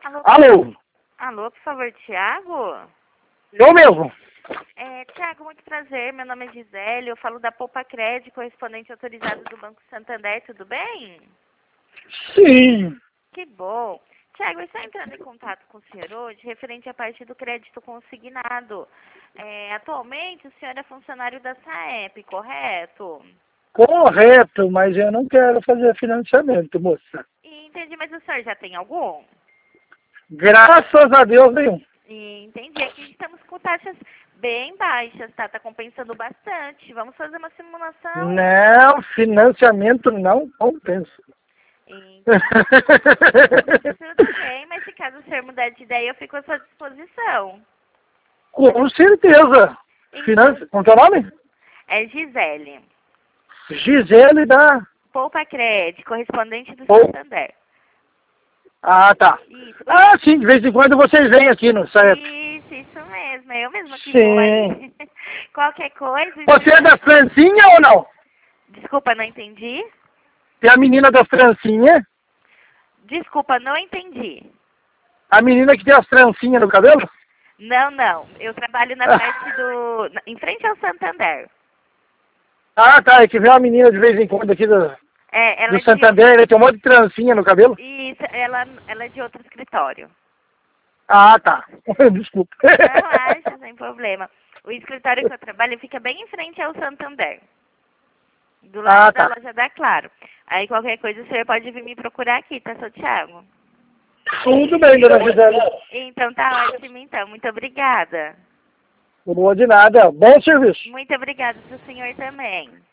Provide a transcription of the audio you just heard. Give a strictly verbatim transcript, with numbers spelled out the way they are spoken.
Alô? Alô? Alô, por favor, Thiago? Eu mesmo. É, Thiago, muito prazer. Meu nome é Gisele. Eu falo da Poupa Crédito, correspondente autorizado do Banco Santander. Tudo bem? Sim. Que bom. Thiago, eu estou entrando em contato com o senhor hoje referente à parte do crédito consignado. É, atualmente, o senhor é funcionário da SAEP, correto? Correto, mas eu não quero fazer financiamento, moça. Entendi, mas o senhor já tem algum? Graças a Deus nenhum. Entendi. Aqui estamos com taxas bem baixas, tá? Tá compensando bastante. Vamos fazer uma simulação? Não, financiamento não compensa. Entendi. Tudo bem, mas se caso o senhor mudar de ideia, eu fico à sua disposição. Com certeza. Finance... Como é o nome? É Gisele. Gisele da... Poupa Crédito, correspondente do Pou- Santander. Ah, tá. Isso. Ah, sim, de vez em quando vocês vêm aqui no site. Isso, isso mesmo. É eu mesma que vou Sim. aí. Qualquer coisa... Você é da Francinha ou não? Desculpa, não entendi. Tem a menina da Francinha, Desculpa, não entendi. a menina que tem as trancinhas no cabelo? Não, não. Eu trabalho na parte do... na- em frente ao Santander. Ah, tá. É que vem uma menina de vez em quando aqui do, É, ela do é de... Santander, ele tem um monte de trancinha no cabelo. Isso, ela, ela é de outro escritório. Ah, tá. Desculpa. Relaxa, sem problema. O escritório que eu trabalho fica bem em frente ao Santander. Do lado Ah, da tá. loja da Claro. Aí qualquer coisa o senhor pode vir me procurar aqui, tá, seu Thiago? Tudo bem, dona Gisele. Então tá ótimo, então. Muito obrigada. Não vou de nada. Bom serviço. Muito obrigada pro senhor também.